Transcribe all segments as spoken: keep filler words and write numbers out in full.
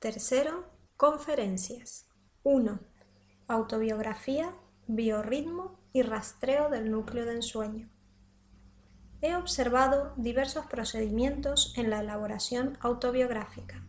Tercero, conferencias. uno. Autobiografía, biorritmo y rastreo del núcleo de ensueño. He observado diversos procedimientos en la elaboración autobiográfica.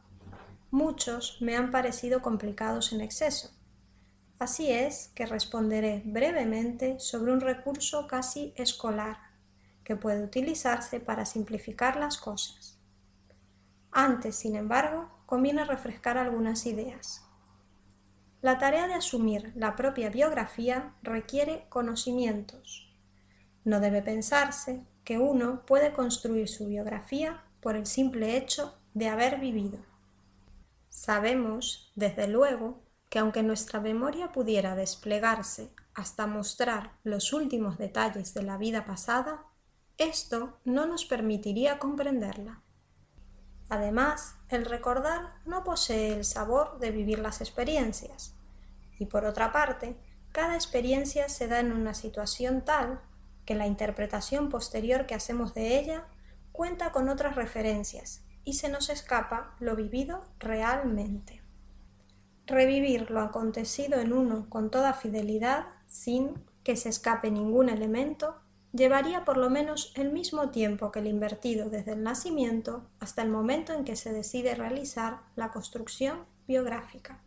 Muchos me han parecido complicados en exceso. Así es que responderé brevemente sobre un recurso casi escolar que puede utilizarse para simplificar las cosas. Antes, sin embargo, conviene refrescar algunas ideas. La tarea de asumir la propia biografía requiere conocimientos. No debe pensarse que uno puede construir su biografía por el simple hecho de haber vivido. Sabemos, desde luego, que aunque nuestra memoria pudiera desplegarse hasta mostrar los últimos detalles de la vida pasada, esto no nos permitiría comprenderla. Además, el recordar no posee el sabor de vivir las experiencias, y por otra parte, cada experiencia se da en una situación tal que la interpretación posterior que hacemos de ella cuenta con otras referencias y se nos escapa lo vivido realmente. Revivir lo acontecido en uno con toda fidelidad, sin que se escape ningún elemento, llevaría por lo menos el mismo tiempo que el invertido desde el nacimiento hasta el momento en que se decide realizar la construcción biográfica.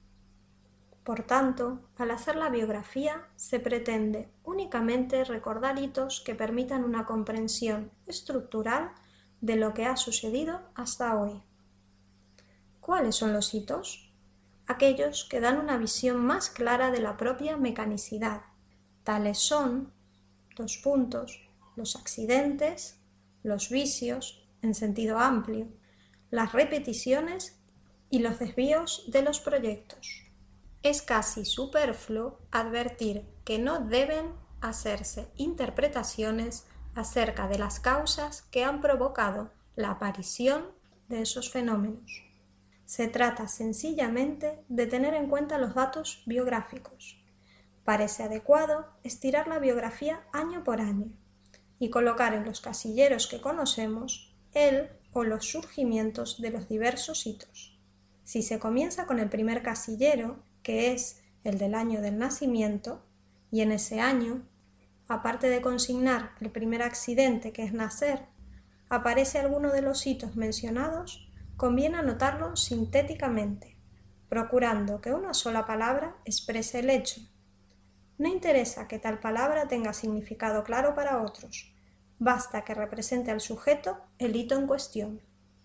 Por tanto, al hacer la biografía se pretende únicamente recordar hitos que permitan una comprensión estructural de lo que ha sucedido hasta hoy. ¿Cuáles son los hitos? Aquellos que dan una visión más clara de la propia mecanicidad. Tales son, dos puntos, los accidentes, los vicios, en sentido amplio, las repeticiones y los desvíos de los proyectos. Es casi superfluo advertir que no deben hacerse interpretaciones acerca de las causas que han provocado la aparición de esos fenómenos. Se trata sencillamente de tener en cuenta los datos biográficos. Parece adecuado estirar la biografía año por año y colocar en los casilleros que conocemos el o los surgimientos de los diversos hitos. Si se comienza con el primer casillero, que es el del año del nacimiento, y en ese año, aparte de consignar el primer accidente, que es nacer, aparece alguno de los hitos mencionados, conviene anotarlo sintéticamente, procurando que una sola palabra exprese el hecho. No interesa que tal palabra tenga significado claro para otros, basta que represente al sujeto el hito en cuestión.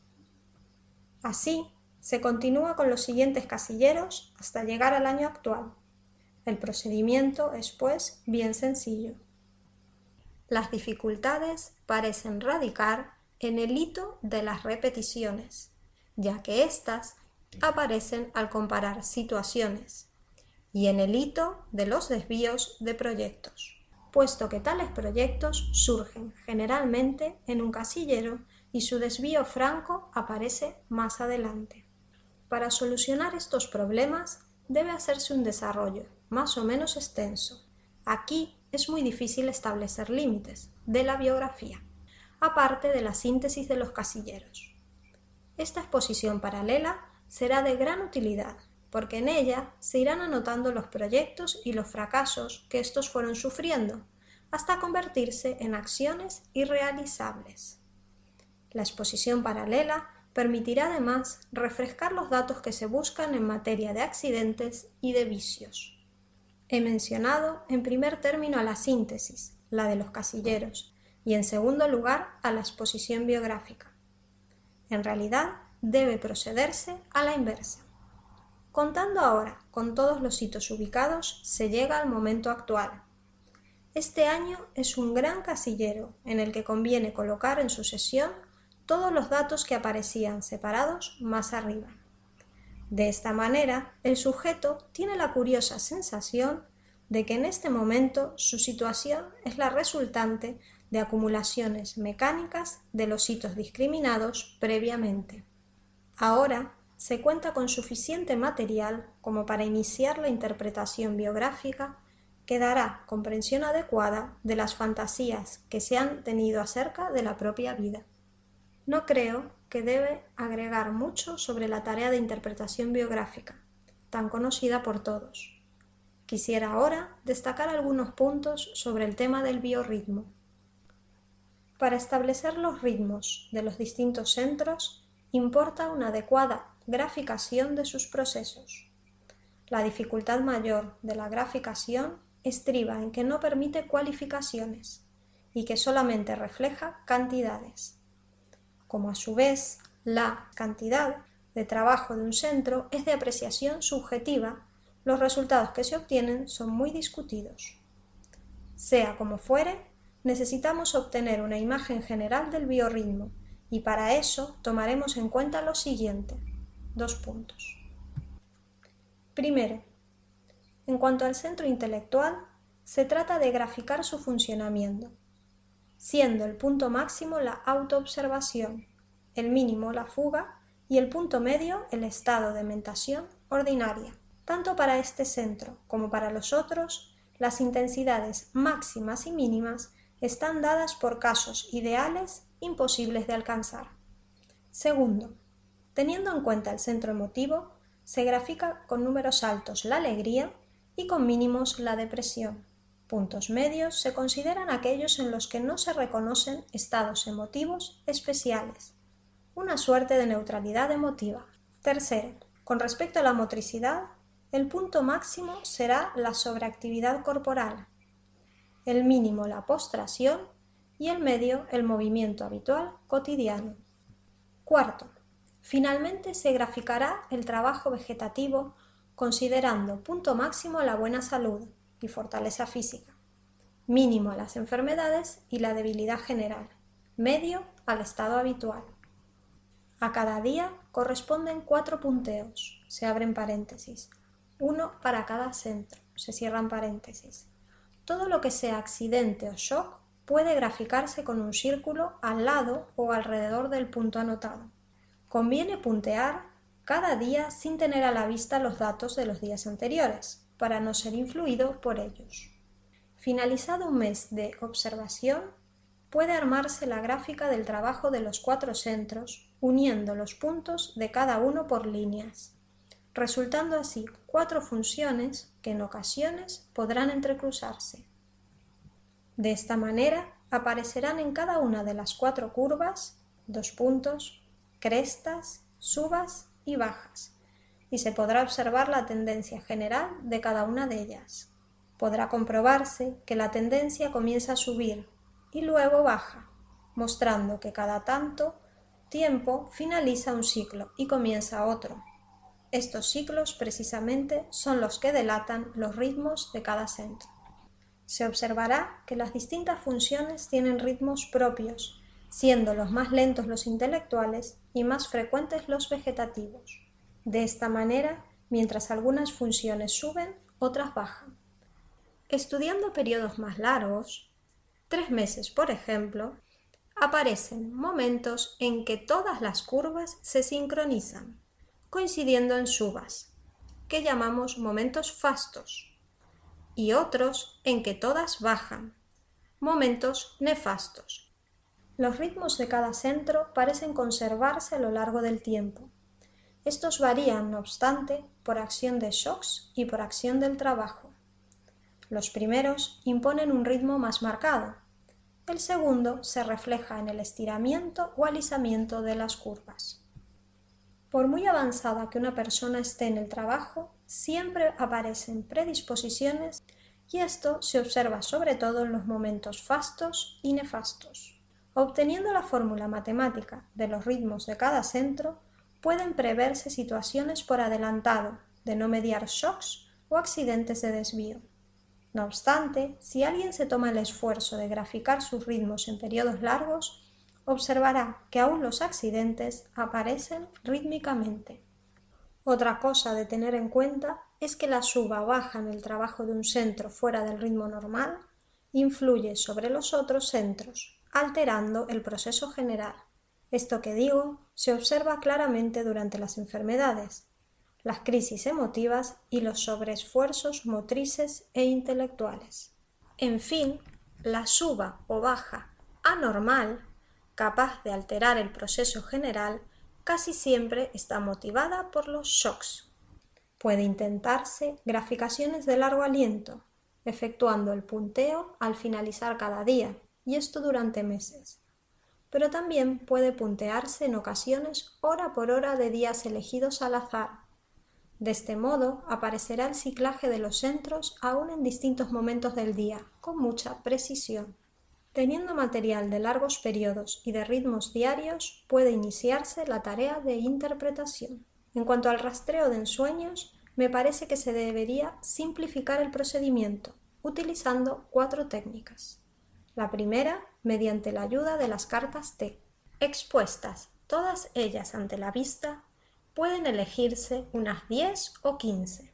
Así, se continúa con los siguientes casilleros hasta llegar al año actual. El procedimiento es, pues, bien sencillo. Las dificultades parecen radicar en el hito de las repeticiones, ya que éstas aparecen al comparar situaciones, y en el hito de los desvíos de proyectos, puesto que tales proyectos surgen generalmente en un casillero y su desvío franco aparece más adelante. Para solucionar estos problemas debe hacerse un desarrollo más o menos extenso. Aquí es muy difícil establecer límites de la biografía, aparte de la síntesis de los casilleros. Esta exposición paralela será de gran utilidad, porque en ella se irán anotando los proyectos y los fracasos que estos fueron sufriendo, hasta convertirse en acciones irrealizables. La exposición paralela permitirá además refrescar los datos que se buscan en materia de accidentes y de vicios. He mencionado en primer término a la síntesis, la de los casilleros, y en segundo lugar a la exposición biográfica. En realidad, debe procederse a la inversa. Contando ahora con todos los hitos ubicados, se llega al momento actual. Este año es un gran casillero en el que conviene colocar en sucesión todos los datos que aparecían separados más arriba. De esta manera, el sujeto tiene la curiosa sensación de que en este momento su situación es la resultante de acumulaciones mecánicas de los hitos discriminados previamente. Ahora se cuenta con suficiente material como para iniciar la interpretación biográfica que dará comprensión adecuada de las fantasías que se han tenido acerca de la propia vida. No creo que debe agregar mucho sobre la tarea de interpretación biográfica, tan conocida por todos. Quisiera ahora destacar algunos puntos sobre el tema del biorritmo. Para establecer los ritmos de los distintos centros, importa una adecuada graficación de sus procesos. La dificultad mayor de la graficación estriba en que no permite cualificaciones y que solamente refleja cantidades. Como a su vez la cantidad de trabajo de un centro es de apreciación subjetiva, los resultados que se obtienen son muy discutidos. Sea como fuere, necesitamos obtener una imagen general del biorritmo y para eso tomaremos en cuenta lo siguiente. Dos puntos. Primero, en cuanto al centro intelectual, se trata de graficar su funcionamiento, siendo el punto máximo la autoobservación, el mínimo la fuga y el punto medio el estado de mentación ordinaria. Tanto para este centro como para los otros, las intensidades máximas y mínimas están dadas por casos ideales imposibles de alcanzar. Segundo, teniendo en cuenta el centro emotivo, se grafica con números altos la alegría y con mínimos la depresión. Puntos medios se consideran aquellos en los que no se reconocen estados emotivos especiales, una suerte de neutralidad emotiva. Tercero, con respecto a la motricidad, el punto máximo será la sobreactividad corporal, el mínimo la postración y el medio el movimiento habitual cotidiano. Cuarto, finalmente se graficará el trabajo vegetativo considerando punto máximo la buena salud y fortaleza física, mínimo a las enfermedades y la debilidad general, medio al estado habitual. A cada día corresponden cuatro punteos, se abren paréntesis, uno para cada centro, se cierran paréntesis. Todo lo que sea accidente o shock puede graficarse con un círculo al lado o alrededor del punto anotado. Conviene puntear cada día sin tener a la vista los datos de los días anteriores, para no ser influido por ellos. Finalizado un mes de observación, puede armarse la gráfica del trabajo de los cuatro centros, uniendo los puntos de cada uno por líneas, resultando así cuatro funciones que en ocasiones podrán entrecruzarse. De esta manera aparecerán en cada una de las cuatro curvas dos puntos, crestas, subas y bajas, y se podrá observar la tendencia general de cada una de ellas. Podrá comprobarse que la tendencia comienza a subir y luego baja, mostrando que cada tanto tiempo finaliza un ciclo y comienza otro. Estos ciclos precisamente son los que delatan los ritmos de cada centro. Se observará que las distintas funciones tienen ritmos propios, siendo los más lentos los intelectuales y más frecuentes los vegetativos. De esta manera, mientras algunas funciones suben, otras bajan. Estudiando periodos más largos, tres meses por ejemplo, aparecen momentos en que todas las curvas se sincronizan, coincidiendo en subas, que llamamos momentos fastos, y otros en que todas bajan, momentos nefastos. Los ritmos de cada centro parecen conservarse a lo largo del tiempo. Estos varían, no obstante, por acción de shocks y por acción del trabajo. Los primeros imponen un ritmo más marcado. El segundo se refleja en el estiramiento o alisamiento de las curvas. Por muy avanzada que una persona esté en el trabajo, siempre aparecen predisposiciones y esto se observa sobre todo en los momentos fastos y nefastos. Obteniendo la fórmula matemática de los ritmos de cada centro, pueden preverse situaciones por adelantado, de no mediar shocks o accidentes de desvío. No obstante, si alguien se toma el esfuerzo de graficar sus ritmos en periodos largos, observará que aún los accidentes aparecen rítmicamente. Otra cosa de tener en cuenta es que la suba o baja en el trabajo de un centro fuera del ritmo normal influye sobre los otros centros, alterando el proceso general. Esto que digo se observa claramente durante las enfermedades, las crisis emotivas y los sobreesfuerzos motrices e intelectuales. En fin, la suba o baja anormal capaz de alterar el proceso general, casi siempre está motivada por los shocks. Puede intentarse graficaciones de largo aliento, efectuando el punteo al finalizar cada día, y esto durante meses. Pero también puede puntearse en ocasiones hora por hora de días elegidos al azar. De este modo aparecerá el ciclaje de los centros aún en distintos momentos del día, con mucha precisión. Teniendo material de largos periodos y de ritmos diarios, puede iniciarse la tarea de interpretación. En cuanto al rastreo de ensueños, me parece que se debería simplificar el procedimiento, utilizando cuatro técnicas. La primera, mediante la ayuda de las cartas T. Expuestas todas ellas ante la vista, pueden elegirse unas diez o quince,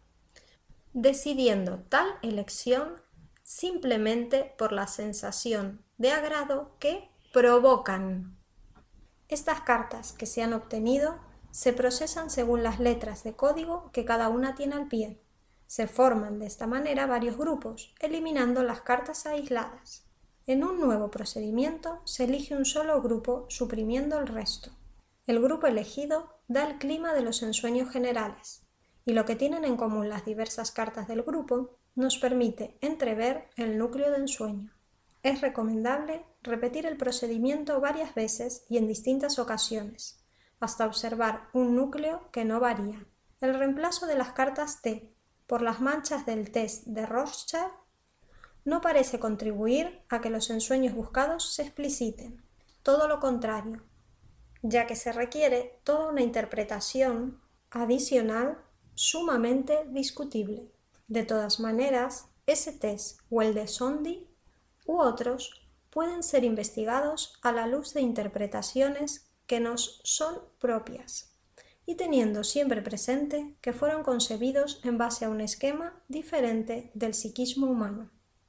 decidiendo tal elección simplemente por la sensación de agrado que provocan. Estas cartas que se han obtenido se procesan según las letras de código que cada una tiene al pie. Se forman de esta manera varios grupos, eliminando las cartas aisladas. En un nuevo procedimiento se elige un solo grupo, suprimiendo el resto. El grupo elegido da el clima de los ensueños generales, y lo que tienen en común las diversas cartas del grupo nos permite entrever el núcleo de ensueño. Es recomendable repetir el procedimiento varias veces y en distintas ocasiones, hasta observar un núcleo que no varía. El reemplazo de las cartas T por las manchas del test de Rorschach no parece contribuir a que los ensueños buscados se expliciten, todo lo contrario, ya que se requiere toda una interpretación adicional sumamente discutible. De todas maneras, ese test o el de Sondy u otros pueden ser investigados a la luz de interpretaciones que nos son propias y teniendo siempre presente que fueron concebidos en base a un esquema diferente del psiquismo humano.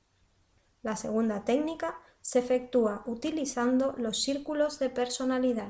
La segunda técnica se efectúa utilizando los círculos de personalidad.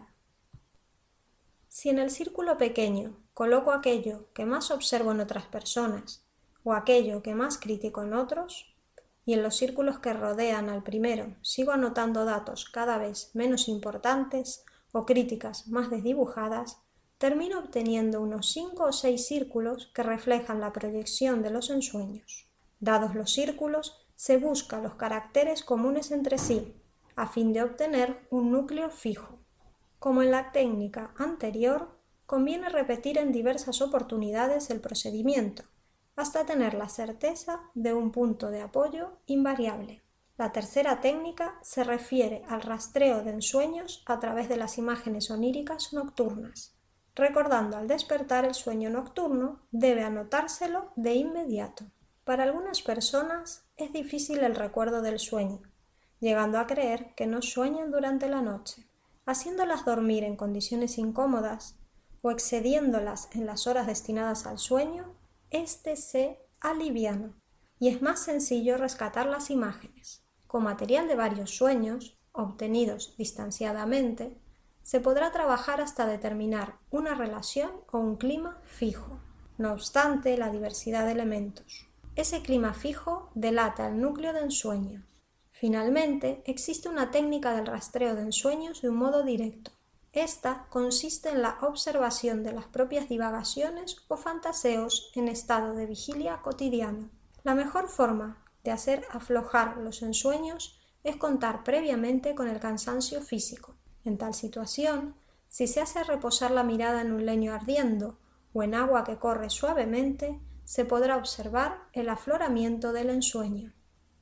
Si en el círculo pequeño coloco aquello que más observo en otras personas o aquello que más critico en otros, y en los círculos que rodean al primero sigo anotando datos cada vez menos importantes o críticas más desdibujadas, termino obteniendo unos cinco o seis círculos que reflejan la proyección de los ensueños. Dados los círculos, se busca los caracteres comunes entre sí, a fin de obtener un núcleo fijo. Como en la técnica anterior, conviene repetir en diversas oportunidades el procedimiento, hasta tener la certeza de un punto de apoyo invariable. La tercera técnica se refiere al rastreo de ensueños a través de las imágenes oníricas nocturnas. Recordando al despertar el sueño nocturno, debe anotárselo de inmediato. Para algunas personas es difícil el recuerdo del sueño, llegando a creer que no sueñan durante la noche, haciéndolas dormir en condiciones incómodas o excediéndolas en las horas destinadas al sueño. Este se aliviana y es más sencillo rescatar las imágenes. Con material de varios sueños, obtenidos distanciadamente, se podrá trabajar hasta determinar una relación o un clima fijo. No obstante la diversidad de elementos, ese clima fijo delata el núcleo de ensueño. Finalmente, existe una técnica del rastreo de ensueños de un modo directo. Esta consiste en la observación de las propias divagaciones o fantaseos en estado de vigilia cotidiano. La mejor forma de hacer aflojar los ensueños es contar previamente con el cansancio físico. En tal situación, si se hace reposar la mirada en un leño ardiendo o en agua que corre suavemente, se podrá observar el afloramiento del ensueño.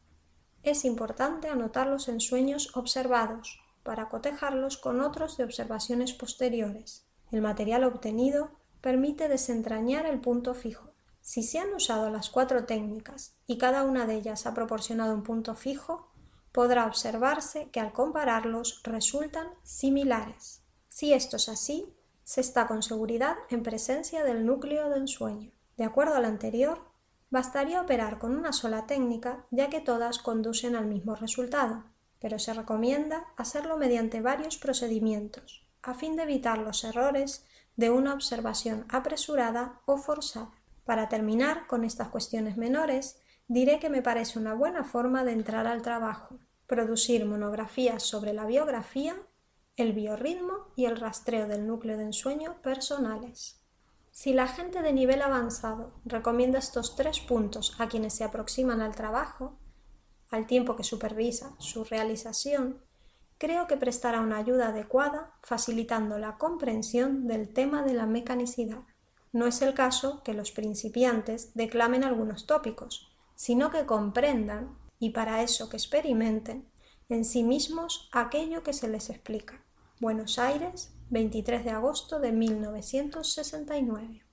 Es importante anotar los ensueños observados, para cotejarlos con otros de observaciones posteriores. El material obtenido permite desentrañar el punto fijo. Si se han usado las cuatro técnicas y cada una de ellas ha proporcionado un punto fijo, podrá observarse que al compararlos resultan similares. Si esto es así, se está con seguridad en presencia del núcleo de ensueño. De acuerdo al anterior, bastaría operar con una sola técnica, ya que todas conducen al mismo resultado, pero se recomienda hacerlo mediante varios procedimientos, a fin de evitar los errores de una observación apresurada o forzada. Para terminar con estas cuestiones menores, diré que me parece una buena forma de entrar al trabajo, producir monografías sobre la biografía el biorritmo y el rastreo del núcleo de ensueño personales. Si la gente de nivel avanzado recomienda estos tres puntos a quienes se aproximan al trabajo, al tiempo que supervisa su realización, creo que prestará una ayuda adecuada facilitando la comprensión del tema de la mecanicidad. No es el caso que los principiantes declamen algunos tópicos, sino que comprendan, y para eso que experimenten, en sí mismos aquello que se les explica. Buenos Aires, veintitrés de agosto de mil novecientos sesenta y nueve.